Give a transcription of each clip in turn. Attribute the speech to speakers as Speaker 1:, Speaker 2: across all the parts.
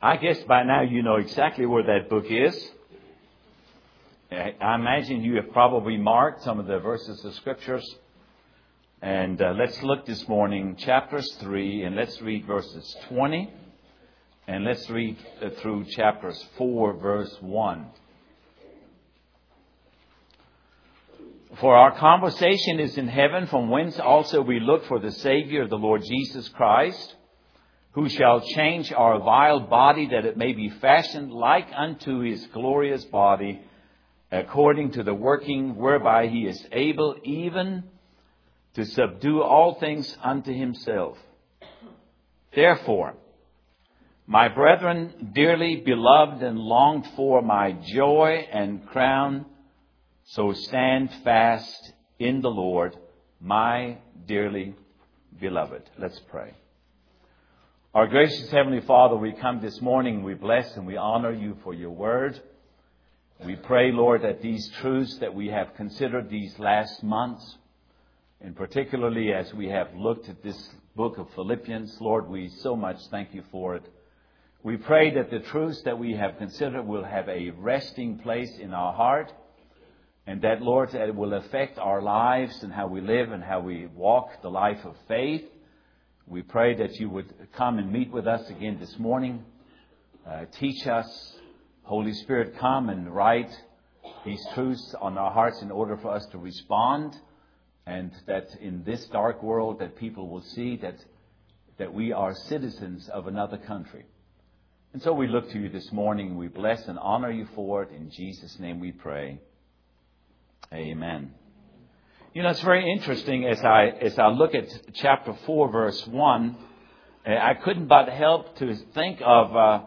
Speaker 1: I guess by now you know exactly where that book is. I imagine you have probably marked some of the verses of Scriptures. And let's look this morning, chapters 3, and let's read verses 20. And let's read through chapters 4, verse 1. For our conversation is in heaven, from whence also we look for the Savior, the Lord Jesus Christ, who shall change our vile body, that it may be fashioned like unto His glorious body, according to the working whereby He is able even to subdue all things unto Himself. Therefore, my brethren, dearly beloved and longed for, my joy and crown, so stand fast in the Lord, my dearly beloved. Let's pray. Our gracious Heavenly Father, we come this morning, we bless and we honor You for Your word. We pray, Lord, that these truths that we have considered these last months, and particularly as we have looked at this book of Philippians, Lord, we so much thank You for it. We pray that the truths that we have considered will have a resting place in our heart, and that, Lord, that it will affect our lives and how we live and how we walk the life of faith. We pray that You would come and meet with us again this morning. Teach us. Holy Spirit, come and write these truths on our hearts in order for us to respond. And that in this dark world that people will see that we are citizens of another country. And so we look to You this morning. We bless and honor You for it. In Jesus' name we pray. Amen. You know, it's very interesting as I look at chapter 4, verse 1, I couldn't but help to think of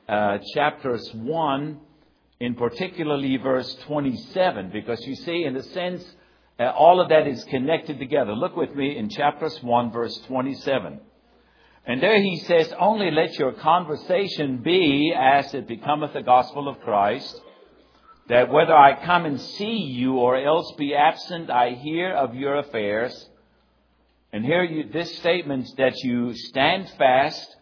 Speaker 1: chapters 1, in particularly verse 27, because you see, in a sense, all of that is connected together. Look with me in chapters 1, verse 27. And there he says, only let your conversation be as it becometh the gospel of Christ, that whether I come and see you or else be absent, I hear of your affairs. And here this statement that you stand fast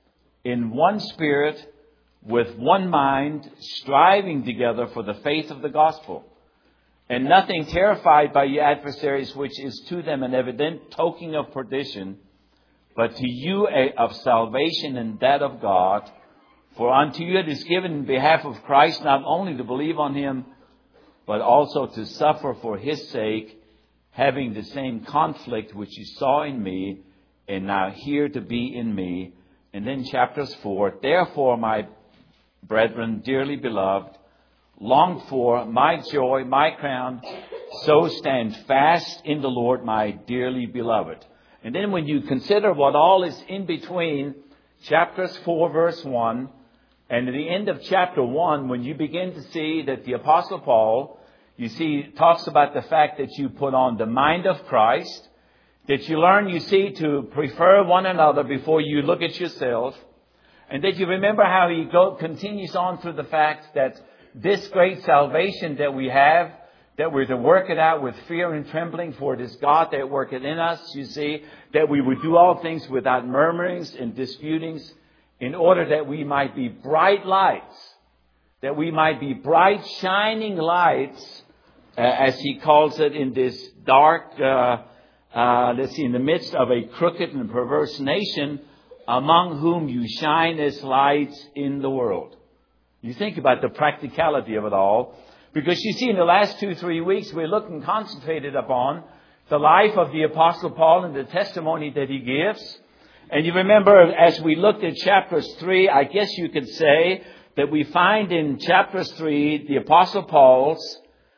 Speaker 1: in one spirit, with one mind, striving together for the faith of the gospel. And nothing terrified by your adversaries, which is to them an evident token of perdition, but to you of salvation and that of God. For unto you it is given in behalf of Christ not only to believe on Him, but also to suffer for His sake, having the same conflict which you saw in me, and now here to be in me. And then chapters 4, therefore, my brethren, dearly beloved, longed for, my joy, my crown, so stand fast in the Lord, my dearly beloved. And then when you consider what all is in between chapters 4, verse 1, and at the end of chapter 1, when you begin to see that the Apostle Paul, you see, talks about the fact that you put on the mind of Christ, that you learn, you see, to prefer one another before you look at yourself, and that you remember how he continues on through the fact that this great salvation that we have, that we're to work it out with fear and trembling, for it is God that worketh in us, you see, that we would do all things without murmurings and disputings, in order that we might be bright lights, that we might be bright shining lights, as he calls it, in this dark, in the midst of a crooked and perverse nation, among whom you shine as lights in the world. You think about the practicality of it all. Because you see, in the last 2-3 weeks, we're looking concentrated upon the life of the Apostle Paul and the testimony that he gives. And you remember, as we looked at chapters 3, I guess you could say that we find in chapters 3 the Apostle Paul's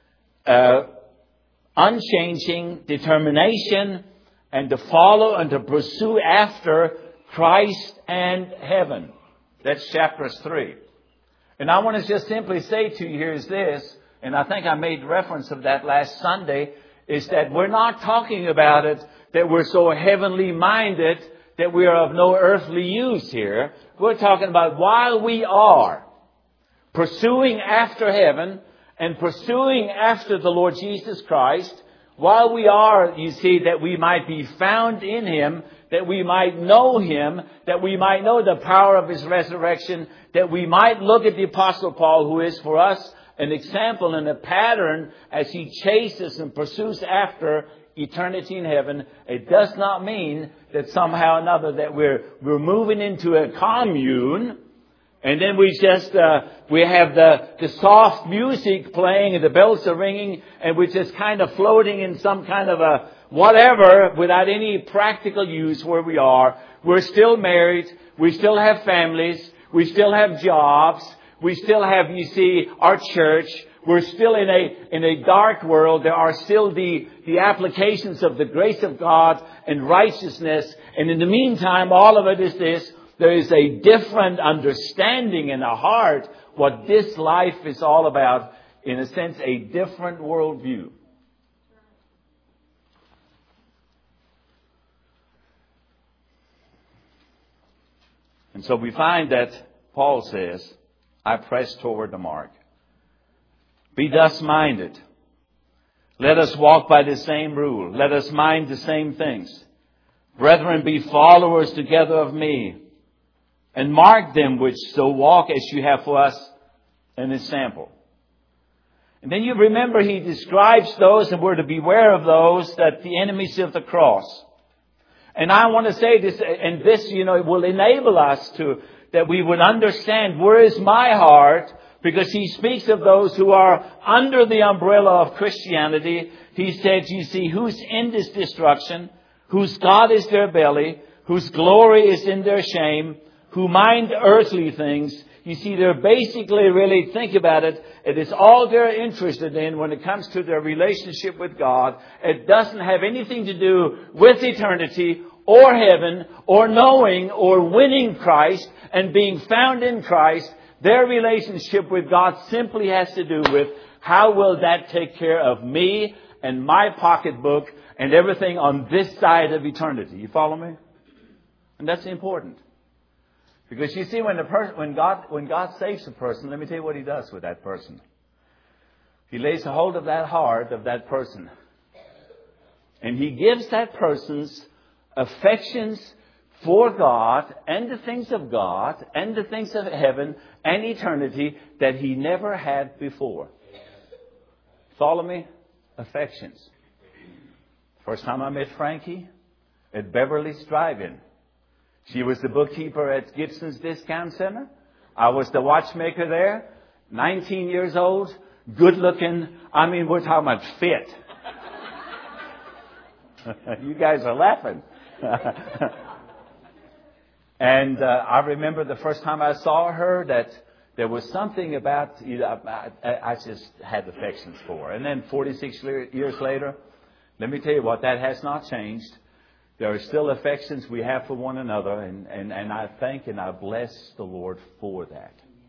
Speaker 1: unchanging determination and to follow and to pursue after Christ and heaven. That's chapters 3. And I want to just simply say to you here is this, and I think I made reference of that last Sunday, is that we're not talking about it that we're so heavenly minded that we are of no earthly use here. We're talking about while we are pursuing after heaven and pursuing after the Lord Jesus Christ, while we are, you see, that we might be found in Him, that we might know Him, that we might know the power of His resurrection, that we might look at the Apostle Paul, who is for us an example and a pattern as he chases and pursues after eternity in heaven. It does not mean that somehow or another that we're moving into a commune, and then we have the soft music playing and the bells are ringing, and we're just kind of floating in some kind of a whatever without any practical use where we are. We're still married. We still have families. We still have jobs. We still have, you see, our church. We're still in a dark world. There are still the applications of the grace of God and righteousness. And in the meantime, all of it is this. There is a different understanding in our heart what this life is all about. In a sense, a different worldview. And so we find that Paul says, I press toward the mark. Be thus minded. Let us walk by the same rule. Let us mind the same things. Brethren, be followers together of me, and mark them which so walk as you have for us an example. And then you remember he describes those, and we're to beware of those, that the enemies of the cross. And I want to say this, and this, it will enable us that we would understand where is my heart, because he speaks of those who are under the umbrella of Christianity. He said, you see, whose end is destruction, whose God is their belly, whose glory is in their shame, who mind earthly things. You see, they're basically, really, think about it, it is all they're interested in when it comes to their relationship with God. It doesn't have anything to do with eternity or heaven or knowing or winning Christ and being found in Christ. Their relationship with God simply has to do with how will that take care of me and my pocketbook and everything on this side of eternity. You follow me? And that's important. Because you see, when God saves a person, let me tell you what He does with that person. He lays a hold of that heart of that person. And He gives that person's affections for God and the things of God and the things of heaven and eternity that he never had before. Follow me? Affections. First time I met Frankie at Beverly's Drive-In. She was the bookkeeper at Gibson's Discount Center. I was the watchmaker there. 19 years old. Good looking. I mean, we're talking about fit. You guys are laughing. And I remember the first time I saw her that there was something about, I just had affections for her. And then 46 years later, let me tell you what, that has not changed. There are still affections we have for one another, and I thank and I bless the Lord for that.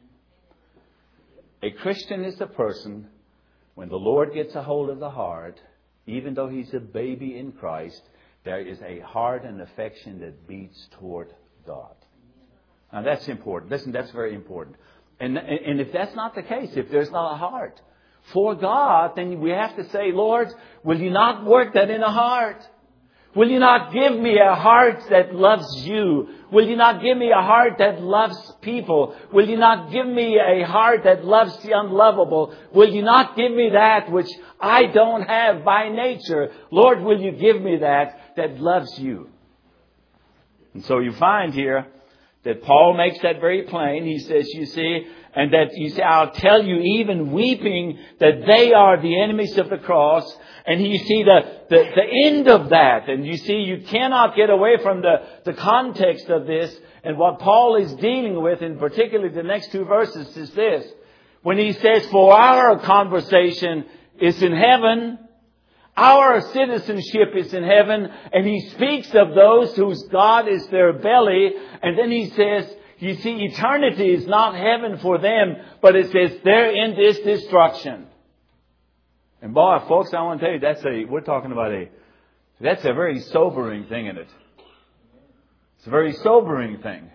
Speaker 1: A Christian is a person, when the Lord gets a hold of the heart, even though he's a baby in Christ, there is a heart and affection that beats toward God. Now that's important. Listen, that's very important. And if that's not the case, if there's not a heart for God, then we have to say, Lord, will you not work that in a heart? Will you not give me a heart that loves you? Will you not give me a heart that loves people? Will you not give me a heart that loves the unlovable? Will you not give me that which I don't have by nature? Lord, will you give me that loves you? And so you find here that Paul makes that very plain. He says, you see, and that you say, I'll tell you even weeping that they are the enemies of the cross. And you see the end of that. And you see, you cannot get away from the context of this. And what Paul is dealing with, in particular the next two verses, is this. When he says, for our conversation is in heaven, our citizenship is in heaven, and he speaks of those whose God is their belly. And then he says, you see, eternity is not heaven for them, but it says their end is destruction. And boy, folks, I want to tell you, that's a very sobering thing, isn't it? It's a very sobering thing.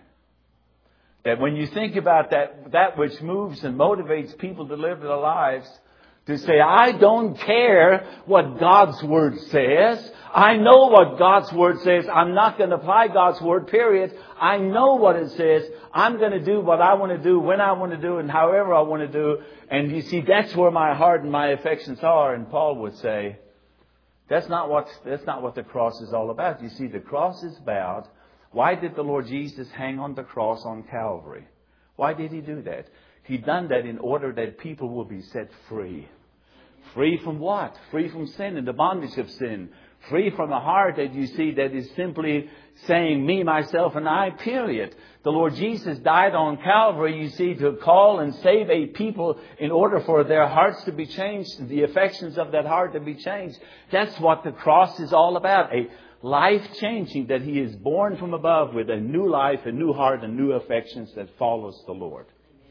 Speaker 1: That when you think about that which moves and motivates people to live their lives, To say, I don't care what God's Word says. I know what God's Word says. I'm not going to apply God's Word, period. I know what it says. I'm going to do what I want to do, when I want to do, and however I want to do. And you see, that's where my heart and my affections are. And Paul would say, that's not what the cross is all about. You see, the cross is about, why did the Lord Jesus hang on the cross on Calvary? Why did He do that? He done that in order that people will be set free. Free from what? Free from sin and the bondage of sin. Free from a heart that you see that is simply saying me, myself, and I, period. The Lord Jesus died on Calvary, you see, to call and save a people in order for their hearts to be changed, the affections of that heart to be changed. That's what the cross is all about. A life changing, that He is born from above with a new life, a new heart, and new affections that follows the Lord.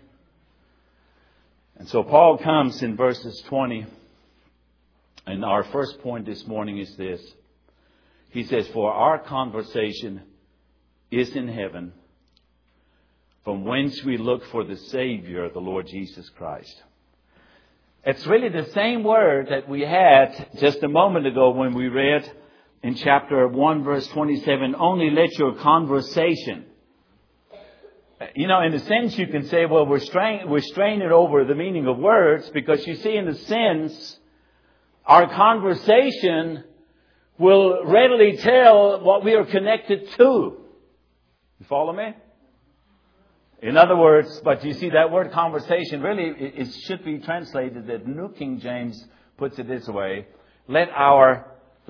Speaker 1: And so Paul comes in verses 20. And our first point this morning is this. He says, for our conversation is in heaven, from whence we look for the Savior, the Lord Jesus Christ. It's really the same word that we had just a moment ago when we read in chapter 1, verse 27, only let your conversation. You know, in a sense you can say, well, we're straining over the meaning of words, because you see, in a sense, our conversation will readily tell what we are connected to. You follow me? In other words, but you see that word conversation, really it should be translated, that New King James puts it this way. For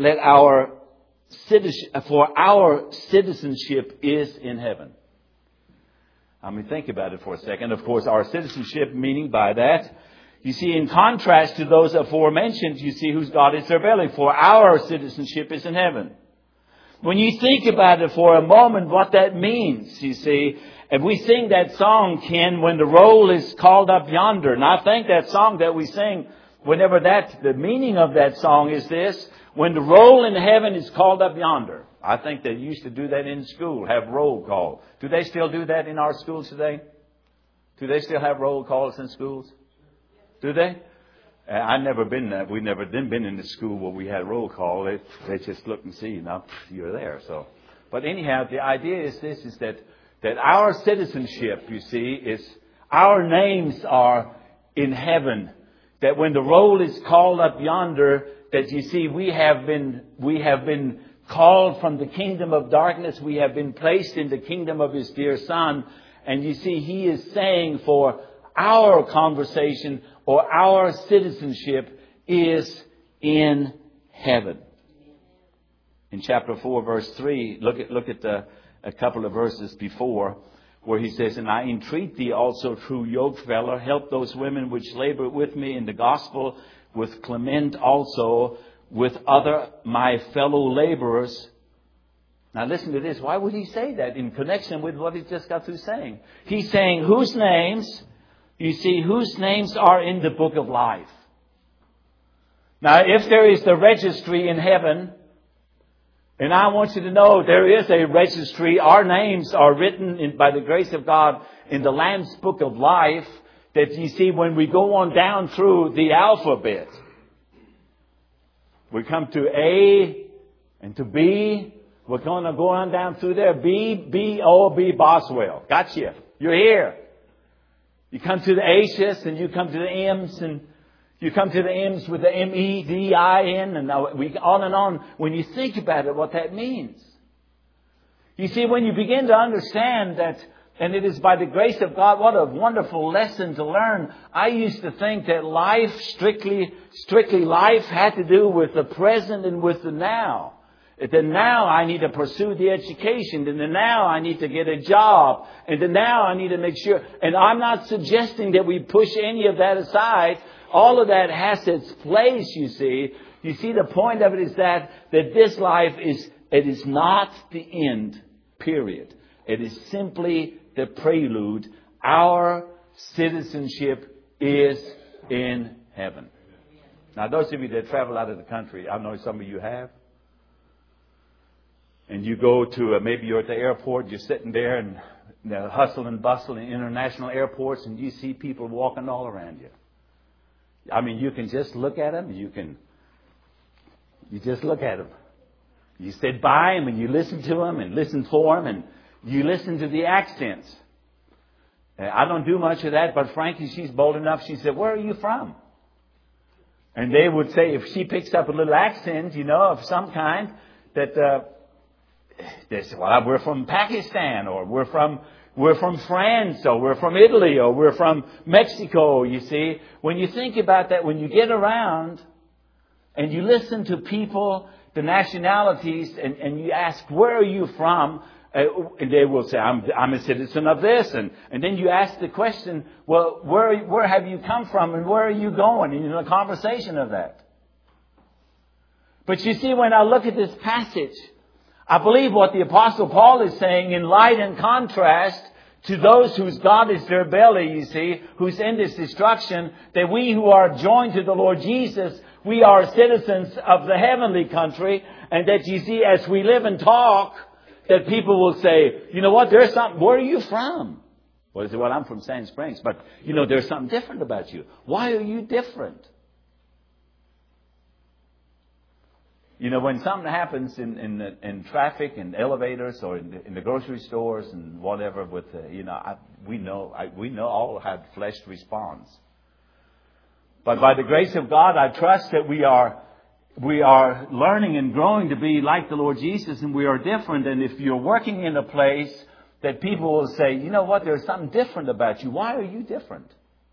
Speaker 1: our citizenship is in heaven. I mean, think about it for a second. Of course, our citizenship, meaning by that, you see, in contrast to those aforementioned, you see whose God is their belly. For our citizenship is in heaven. When you think about it for a moment, what that means, you see, and we sing that song, Ken, when the roll is called up yonder. And I think that song that we sing, whenever the meaning of that song is this, when the roll in heaven is called up yonder. I think they used to do that in school, have roll call. Do they still do that in our schools today? Do they still have roll calls in schools? Do they? I've never been there. We've never been in the school where we had roll call. They just look and see, now you're there. So, but anyhow, the idea is this: is that our citizenship, you see, is our names are in heaven. That when the roll is called up yonder, that you see, we have been called from the kingdom of darkness. We have been placed in the kingdom of His dear Son, and you see, He is saying for our conversation, or our citizenship is in heaven. In chapter 4, verse 3, look at a couple of verses before, where he says, and I entreat thee also, true yokefellow, help those women which labor with me in the gospel, with Clement also, with other my fellow laborers. Now listen to this. Why would he say that in connection with what he just got through saying? He's saying whose names... You see, whose names are in the book of life. Now, if there is the registry in heaven, and I want you to know there is a registry, our names are written by the grace of God in the Lamb's book of life, that you see when we go on down through the alphabet, we come to A and to B. We're going to go on down through there. B, Boswell. Gotcha. You're here. You come to the H's and you come to the M's, and you come to the M's with the MEDIN, and we on and on. When you think about it, what that means. You see, when you begin to understand that, and it is by the grace of God, what a wonderful lesson to learn. I used to think that life, strictly life, had to do with the present and with the now. Then now I need to pursue the education. And then now I need to get a job. And then now I need to make sure. And I'm not suggesting that we push any of that aside. All of that has its place, you see. You see, the point of it is that this life is not the end, period. It is simply the prelude. Our citizenship is in heaven. Now, those of you that travel out of the country, I know some of you have. And you go to, maybe you're at the airport, you're sitting there and the hustle and bustle in international airports, and you see people walking all around you. I mean, you can just look at them. You just look at them. You sit by them and you listen to them and listen for them and you listen to the accents. I don't do much of that, but Frankie, she's bold enough. She said, "Where are you from?" And they would say, if she picks up a little accent, of some kind, that they say, "Well, we're from Pakistan, or we're from France, or we're from Italy, or we're from Mexico." You see, when you think about that, when you get around and you listen to people, the nationalities, and you ask, "Where are you from?" And they will say, I'm a citizen of this. And then you ask the question, "Well, where have you come from and where are you going?" And a conversation of that. But you see, when I look at this passage, I believe what the Apostle Paul is saying in light and contrast to those whose God is their belly, you see, whose end is destruction, that we who are joined to the Lord Jesus, we are citizens of the heavenly country, and that you see, as we live and talk, that people will say, "You know what, there's something, where are you from?" Well, they say, "Well, I'm from Sand Springs, but, there's something different about you." Why are you different? When something happens in traffic and elevators or in the grocery stores and whatever, we know all how flesh responds. But by the grace of God, I trust that we are learning and growing to be like the Lord Jesus, and we are different. And if you're working in a place that people will say, "You know what, there's something different about you. Why are you different?"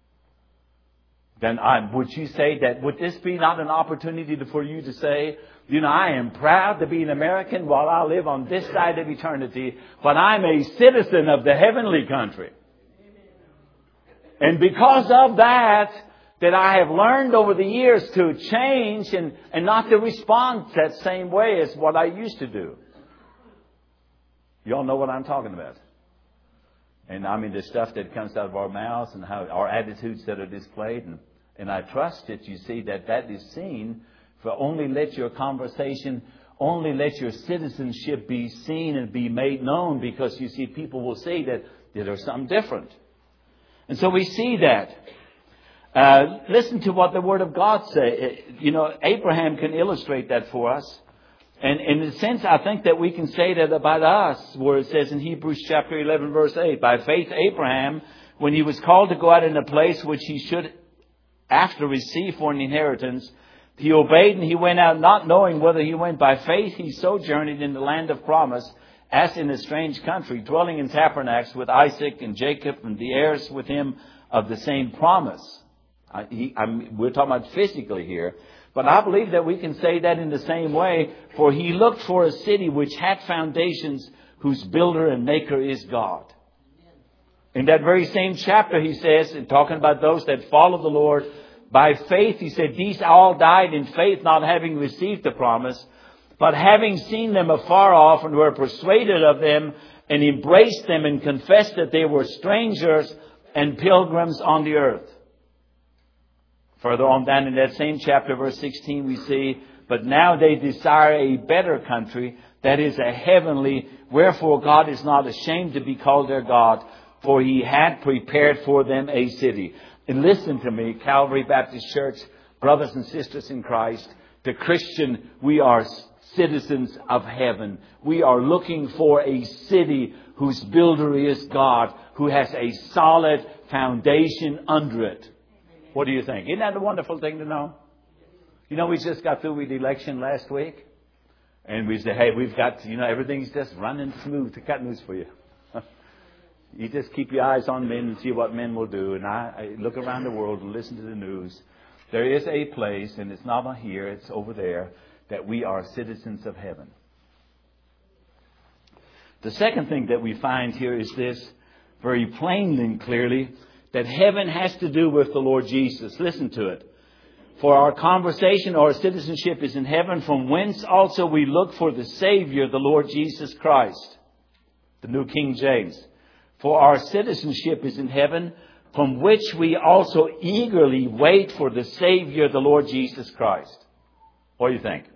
Speaker 1: Then would you say that, would this be not an opportunity for you to say, "I am proud to be an American while I live on this side of eternity, but I'm a citizen of the heavenly country. And because of that I have learned over the years to change and not to respond that same way as what I used to do." You all know what I'm talking about. And I mean the stuff that comes out of our mouths and how our attitudes that are displayed. And I trust that you see that is seen. For only let your conversation, only let your citizenship be seen and be made known, because you see, people will see that there's something different. And so we see that. Listen to what the Word of God says. Abraham can illustrate that for us. And in a sense, I think that we can say that about us, where it says in Hebrews chapter 11, verse 8, "By faith Abraham, when he was called to go out in a place which he should after receive for an inheritance, he obeyed, and he went out not knowing whether he went by faith. He sojourned in the land of promise, as in a strange country, dwelling in tabernacles with Isaac and Jacob, and the heirs with him of the same promise." We're talking about physically here. But I believe that we can say that in the same way. "For he looked for a city which had foundations, whose builder and maker is God." In that very same chapter, he says, in talking about those that follow the Lord, by faith, he said, "These all died in faith, not having received the promise, but having seen them afar off, and were persuaded of them, and embraced them, and confessed that they were strangers and pilgrims on the earth." Further on down in that same chapter, verse 16, we see, "But now they desire a better country, that is a heavenly, wherefore God is not ashamed to be called their God, for he had prepared for them a city." And listen to me, Calvary Baptist Church, brothers and sisters in Christ, the Christian, we are citizens of heaven. We are looking for a city whose builder is God, who has a solid foundation under it. What do you think? Isn't that a wonderful thing to know? We just got through with the election last week. And we said, "Hey, we've got, everything's just running smooth." I got news for you. You just keep your eyes on men and see what men will do. And I look around the world and listen to the news. There is a place, and it's not here, it's over there, that we are citizens of heaven. The second thing that we find here is this, very plainly and clearly, that heaven has to do with the Lord Jesus. Listen to it. "For our conversation, our citizenship is in heaven, from whence also we look for the Savior, the Lord Jesus Christ." The New King James. "For our citizenship is in heaven, from which we also eagerly wait for the Savior, the Lord Jesus Christ." What do you think?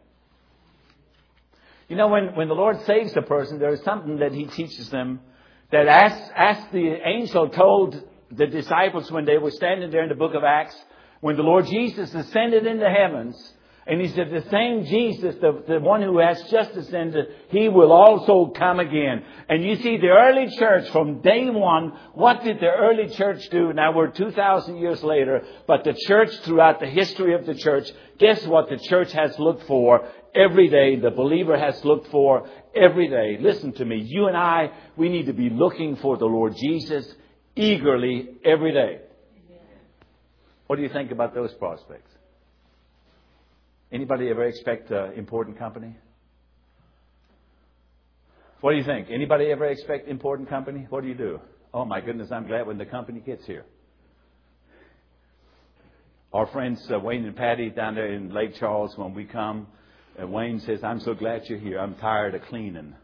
Speaker 1: When the Lord saves a person, there is something that He teaches them, that as the angel told the disciples when they were standing there in the book of Acts, When the Lord Jesus ascended into heavens, and He said the same Jesus, the one who has just ascended, He will also come again. And you see, the early church from day one, what did the early church do? Now we're 2,000 years later, but the church throughout the history of the church, guess what the church has looked for every day? The believer has looked for every day. Listen to me. You and I, we need to be looking for the Lord Jesus eagerly every day. What do you think about those prospects? Anybody ever expect important company? What do you think? Anybody ever expect important company? What do you do? Oh my goodness, I'm glad when the company gets here. Our friends Wayne and Patty down there in Lake Charles, when we come, Wayne says, "I'm so glad you're here. I'm tired of cleaning."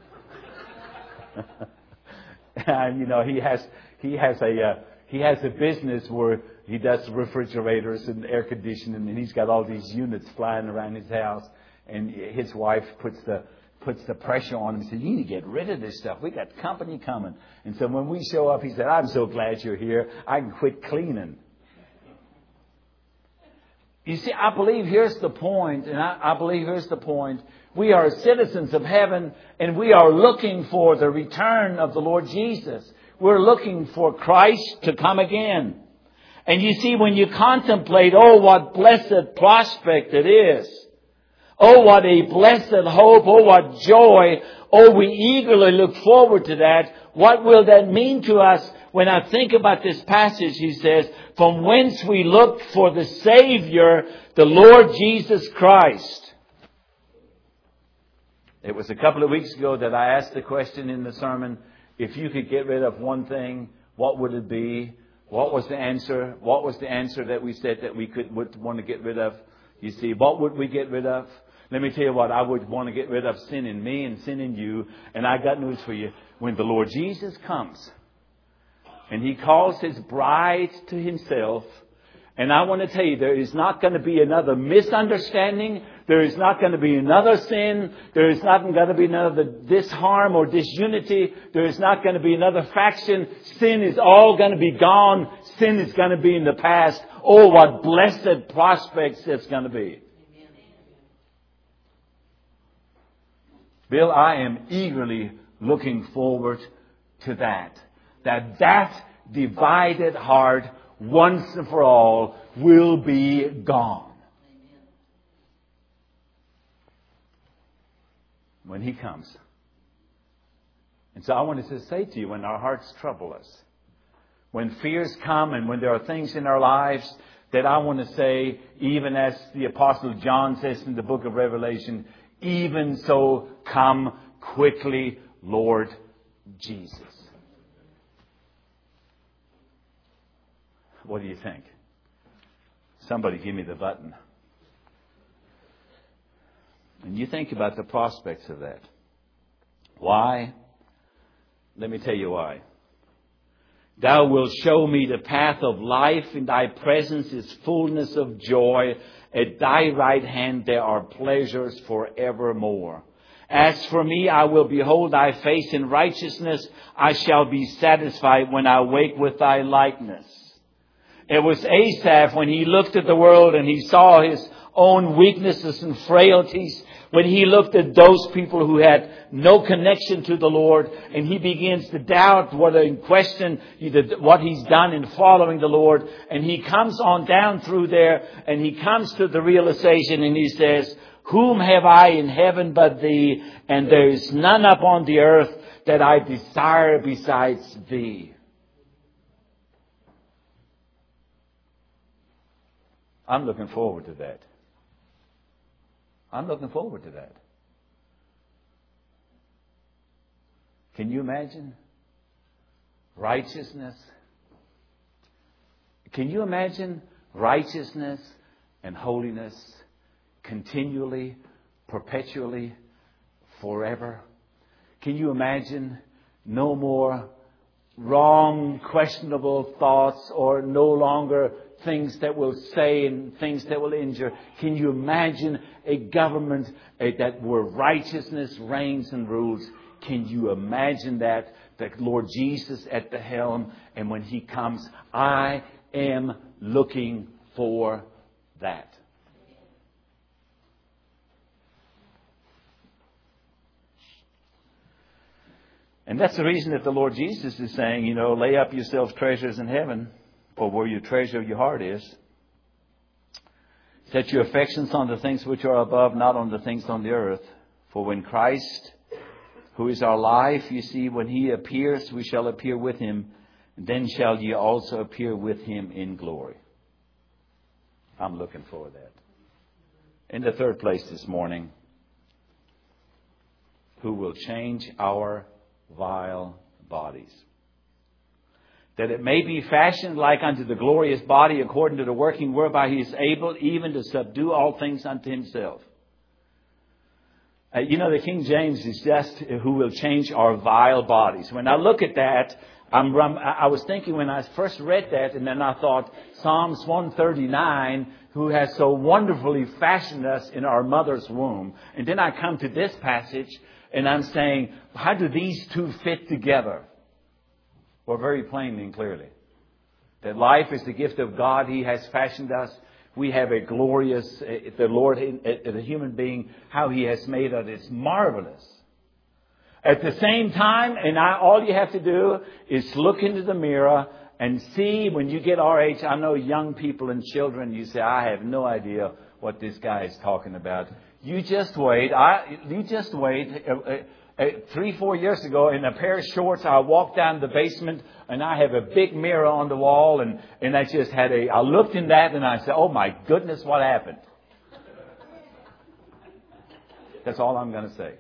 Speaker 1: And you know, he has a business where he does refrigerators and air conditioning, and he's got all these units flying around his house. And his wife puts the pressure on him and says, "You need to get rid of this stuff. We got company coming." And so when we show up, he said, "I'm so glad you're here. I can quit cleaning." You see, I believe here's the point, and I believe here's the point. We are citizens of heaven, and we are looking for the return of the Lord Jesus. We're looking for Christ to come again. And you see, when you contemplate, oh, what blessed prospect it is. Oh, what a blessed hope. Oh, what joy. Oh, we eagerly look forward to that. What will that mean to us? When I think about this passage, he says, from whence we look for the Savior, the Lord Jesus Christ. It was a couple of weeks ago that I asked the question in the sermon, if you could get rid of one thing, what would it be? What was the answer? What was the answer that we said that we would want to get rid of? You see, what would we get rid of? Let me tell you what, I would want to get rid of sin in me and sin in you. And I got news for you. When the Lord Jesus comes and He calls His bride to Himself, and I want to tell you, there is not going to be another misunderstanding. There is not going to be another sin. There is not going to be another disharm or disunity. There is not going to be another faction. Sin is all going to be gone. Sin is going to be in the past. Oh, what blessed prospects it's going to be. Bill, I am eagerly looking forward to that. That divided heart, once and for all, will be gone. When He comes. And so I wanted to say to you, when our hearts trouble us, when fears come and when there are things in our lives that I want to say, even as the Apostle John says in the book of Revelation, even so come quickly, Lord Jesus. What do you think? Somebody give me the button. And you think about the prospects of that. Why? Let me tell you why. Thou wilt show me the path of life. In Thy presence is fullness of joy. At Thy right hand there are pleasures forevermore. As for me, I will behold Thy face in righteousness. I shall be satisfied when I wake with Thy likeness. It was Asaph when he looked at the world and he saw his own weaknesses and frailties. When he looked at those people who had no connection to the Lord, and he begins to doubt whether in question what he's done in following the Lord. And he comes on down through there and he comes to the realization and he says, whom have I in heaven but Thee? And there is none upon the earth that I desire besides Thee. I'm looking forward to that. I'm looking forward to that. Can you imagine righteousness? Can you imagine righteousness and holiness continually, perpetually, forever? Can you imagine no more wrong, questionable thoughts, or no longer things that will say and things that will injure? Can you imagine a government that where righteousness reigns and rules? Can you imagine that Lord Jesus at the helm, and when He comes, I am looking for that. And that's the reason that the Lord Jesus is saying, lay up yourselves treasures in heaven, for where your treasure of your heart is. Set your affections on the things which are above, not on the things on the earth. For when Christ, who is our life, you see, when He appears, we shall appear with Him. Then shall ye also appear with Him in glory. I'm looking for that. In the third place this morning, who will change our vile bodies, that it may be fashioned like unto the glorious body, according to the working whereby He is able even to subdue all things unto Himself. The King James is just who will change our vile bodies. When I look at that, I was thinking when I first read that, and then I thought Psalms 139, who has so wonderfully fashioned us in our mother's womb. And then I come to this passage, and I'm saying, how do these two fit together? Well, very plainly and clearly. That life is the gift of God. He has fashioned us. We have a glorious, the Lord, the human being, how He has made us. It's marvelous. At the same time, all you have to do is look into the mirror and see when you get our age. I know young people and children, you say, I have no idea what this guy is talking about. You just wait. 3-4 years ago, in a pair of shorts, I walked down the basement, and I have a big mirror on the wall, and I looked in that, and I said, oh my goodness, what happened? That's all I'm going to say.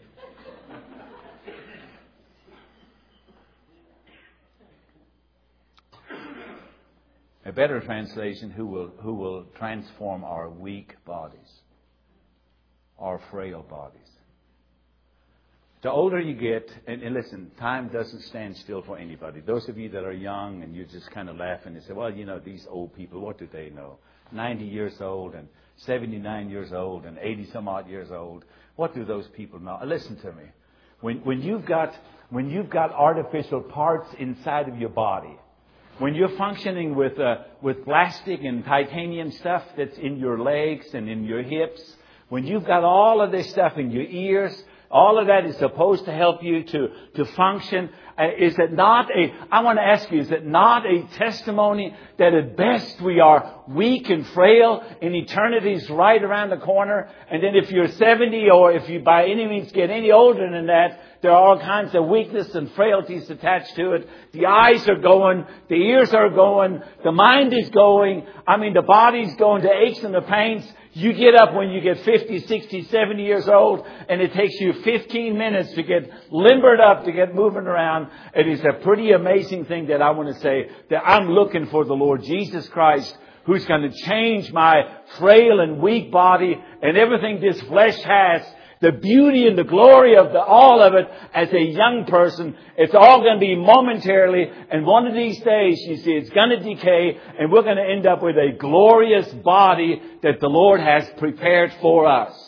Speaker 1: A better translation, who will transform our weak bodies, our frail bodies. The older you get, and listen, time doesn't stand still for anybody. Those of you that are young and you're just kind of laughing and say, well, these old people, what do they know? 90 years old and 79 years old and 80 some odd years old. What do those people know? Listen to me. When you've got artificial parts inside of your body, when you're functioning with plastic and titanium stuff that's in your legs and in your hips, when you've got all of this stuff in your ears, all of that is supposed to help you to function. Is it not I want to ask you, is it not a testimony that at best we are weak and frail and eternity's right around the corner? And then if you're 70 or if you by any means get any older than that, there are all kinds of weakness and frailties attached to it. The eyes are going, the ears are going, the mind is going. The body's going to aches and the pains. You get up when you get 50, 60, 70 years old, and it takes you 15 minutes to get limbered up, to get moving around. It is a pretty amazing thing that I want to say, that I'm looking for the Lord Jesus Christ, who's going to change my frail and weak body and everything this flesh has. The beauty and the glory of all of it as a young person, it's all going to be momentarily. And one of these days, you see, it's going to decay and we're going to end up with a glorious body that the Lord has prepared for us.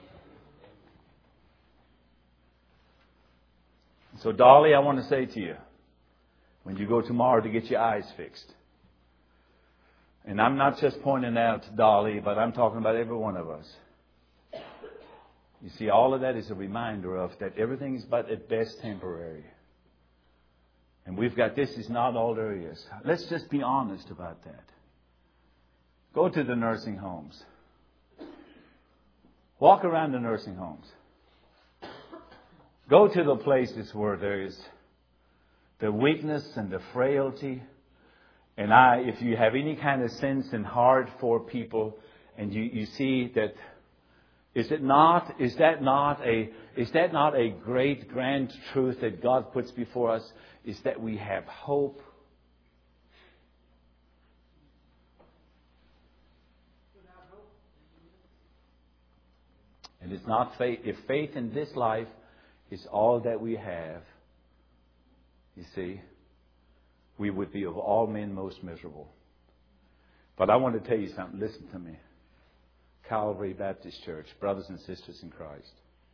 Speaker 1: So, Dolly, I want to say to you, when you go tomorrow to get your eyes fixed, and I'm not just pointing out Dolly, but I'm talking about every one of us. You see, all of that is a reminder of that everything is but at best temporary. And we've got, this is not all there is. Let's just be honest about that. Go to the nursing homes. Walk around the nursing homes. Go to the places where there is the weakness and the frailty. And if you have any kind of sense and heart for people, and you see that, is that not a great grand truth that God puts before us? Is that we have hope. And it's not faith. If faith in this life is all that we have, you see, we would be of all men most miserable. But I want to tell you something. Listen to me. Calvary Baptist Church, brothers and sisters in Christ.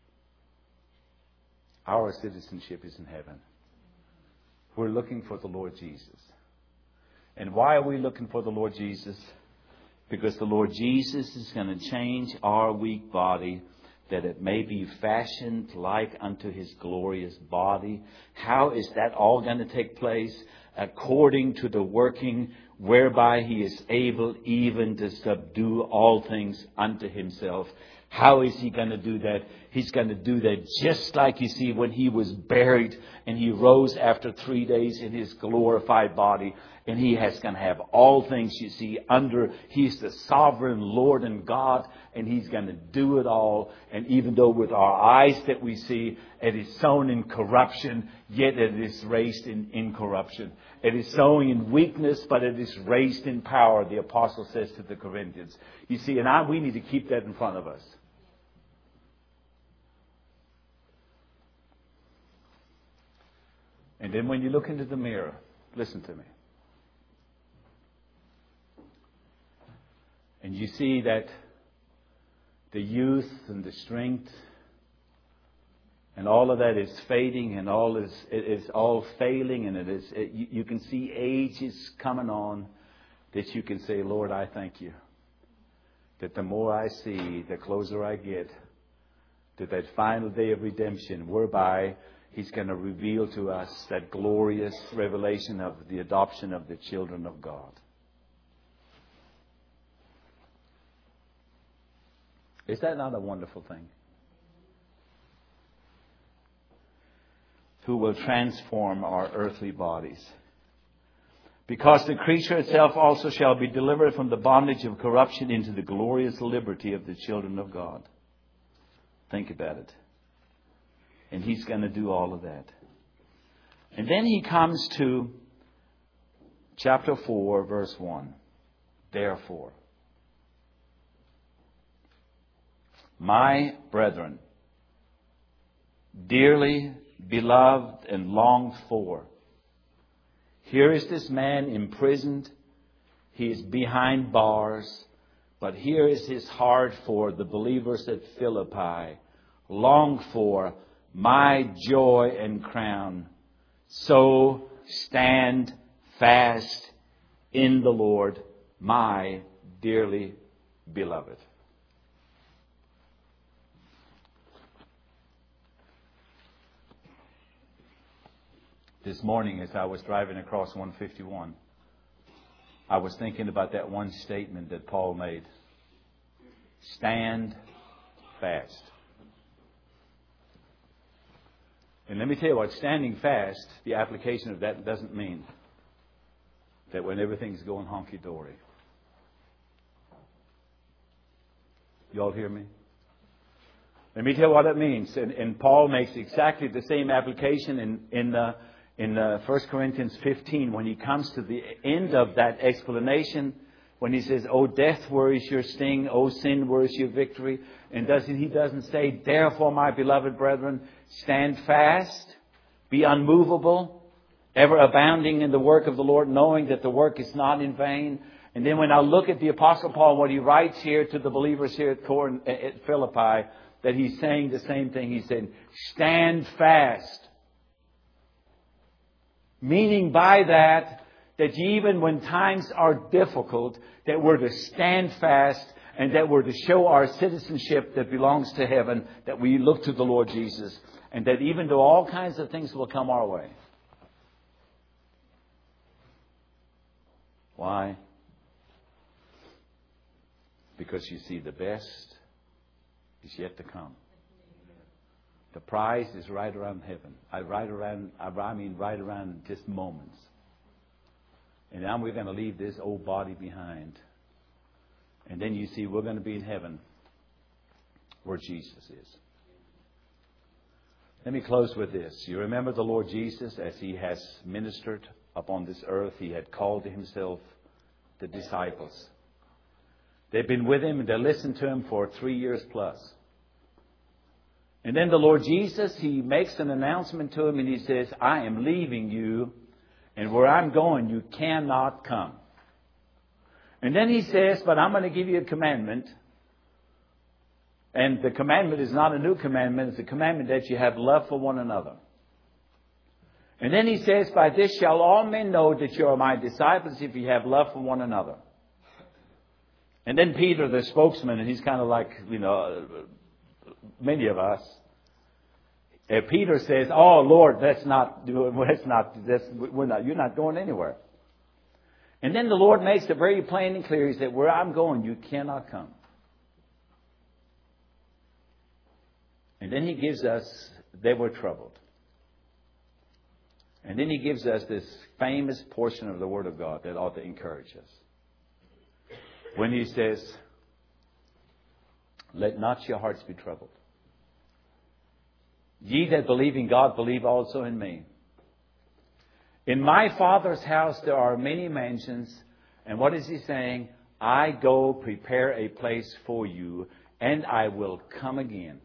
Speaker 1: Our citizenship is in heaven. We're looking for the Lord Jesus. And why are we looking for the Lord Jesus? Because the Lord Jesus is going to change our weak body, that it may be fashioned like unto His glorious body. How is that all going to take place? According to the working whereby He is able even to subdue all things unto Himself. How is He going to do that? He's going to do that just like you see when He was buried and He rose after 3 days in His glorified body. And He is going to have all things, you see, under. He's the sovereign Lord and God, and He's going to do it all. And even though with our eyes that we see, it is sown in corruption, yet it is raised in incorruption. It is sown in weakness, but it is raised in power, the apostle says to the Corinthians. You see, and we need to keep that in front of us. And then when you look into the mirror, listen to me. And you see that the youth and the strength and all of that is fading, and it is all failing, and you can see age is coming on, that you can say, Lord, I thank you. That the more I see, the closer I get to that final day of redemption, whereby He's going to reveal to us that glorious revelation of the adoption of the children of God. Is that not a wonderful thing? Who will transform our earthly bodies. Because the creature itself also shall be delivered from the bondage of corruption into the glorious liberty of the children of God. Think about it. And He's going to do all of that. And then He comes to chapter 4, verse 1. Therefore, my brethren, dearly beloved and longed for. Here is this man imprisoned. He is behind bars. But here is his heart for the believers at Philippi. Longed for, my joy and crown. So stand fast in the Lord, my dearly beloved. This morning, as I was driving across 151, I was thinking about that one statement that Paul made. Stand fast. And let me tell you what, standing fast, the application of that doesn't mean that when everything's going honky-dory. You all hear me? Let me tell you what it means. And Paul makes exactly the same application in 1 Corinthians 15, when he comes to the end of that explanation, when he says, O death, where is your sting? O sin, where is your victory? And he doesn't say, therefore, my beloved brethren, stand fast, be unmovable, ever abounding in the work of the Lord, knowing that the work is not in vain. And then when I look at the Apostle Paul, what he writes here to the believers here at Philippi, that he's saying the same thing. He said, stand fast. Meaning by that even when times are difficult, that we're to stand fast and that we're to show our citizenship that belongs to heaven, that we look to the Lord Jesus, and that even though all kinds of things will come our way. Why? Because you see, the best is yet to come. The prize is right around heaven. right around just moments. And now we're going to leave this old body behind. And then you see, we're going to be in heaven where Jesus is. Let me close with this. You remember the Lord Jesus as He has ministered upon this earth. He had called to Himself the disciples. They've been with Him and they listened to Him for 3 years plus. And then the Lord Jesus, He makes an announcement to him and He says, I am leaving you, and where I'm going, you cannot come. And then He says, but I'm going to give you a commandment. And the commandment is not a new commandment. It's a commandment that you have love for one another. And then He says, by this shall all men know that you are my disciples, if you have love for one another. And then Peter, the spokesman, and he's kind of like, many of us. Peter says, "Oh Lord, you're not going anywhere." And then the Lord makes it very plain and clear. He said, "Where I'm going, you cannot come." And then He gives us, they were troubled. And then He gives us this famous portion of the Word of God that ought to encourage us. When He says, "Let not your hearts be troubled. Ye that believe in God, believe also in me. In my Father's house there are many mansions." And what is He saying? "I go prepare a place for you, and I will come again,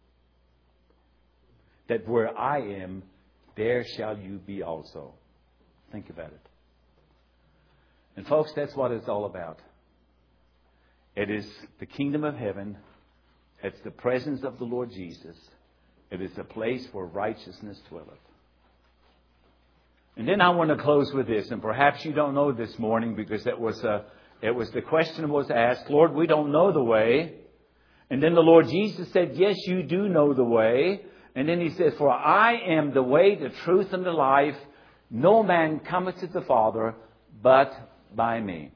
Speaker 1: that where I am, there shall you be also." Think about it. And folks, that's what it's all about. It is the kingdom of heaven. It's the presence of the Lord Jesus. It is a place where righteousness dwelleth. And then I want to close with this, and perhaps you don't know this morning because the question was asked, "Lord, we don't know the way." And then the Lord Jesus said, "Yes, you do know the way." And then He said, "For I am the way, the truth, and the life. No man cometh to the Father but by me."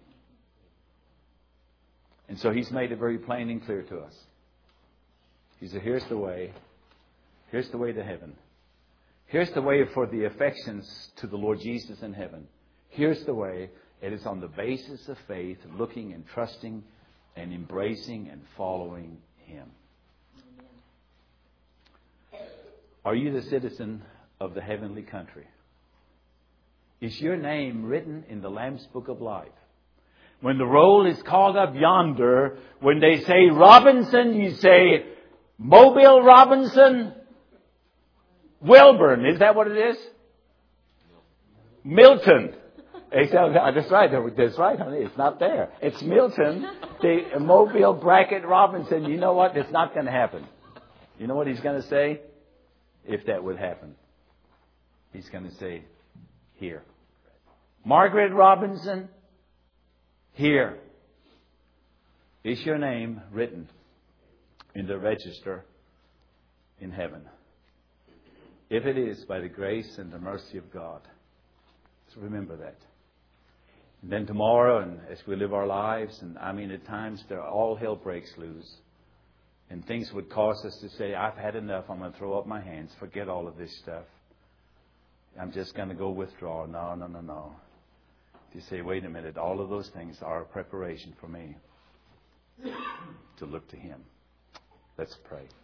Speaker 1: And so He's made it very plain and clear to us. He said, "Here's the way. Here's the way to heaven. Here's the way for the affections to the Lord Jesus in heaven. Here's the way. It is on the basis of faith, looking and trusting and embracing and following Him." Are you the citizen of the heavenly country? Is your name written in the Lamb's Book of Life? When the roll is called up yonder, when they say Robinson, you say Mobile Robinson, Wilburn. Is that what it is? Milton. That's right. That's right, honey. It's not there. It's Milton. The Mobile bracket Robinson. You know what? It's not going to happen. You know what He's going to say? If that would happen, He's going to say, "Here." Margaret Robinson, here. Is your name written in the register in heaven? If it is, by the grace and the mercy of God. So remember that. And then tomorrow, and as we live our lives, and at times all hell breaks loose. And things would cause us to say, "I've had enough. I'm going to throw up my hands. Forget all of this stuff. I'm just going to go withdraw." No. You say, "Wait a minute. All of those things are a preparation for me to look to Him." Let's pray.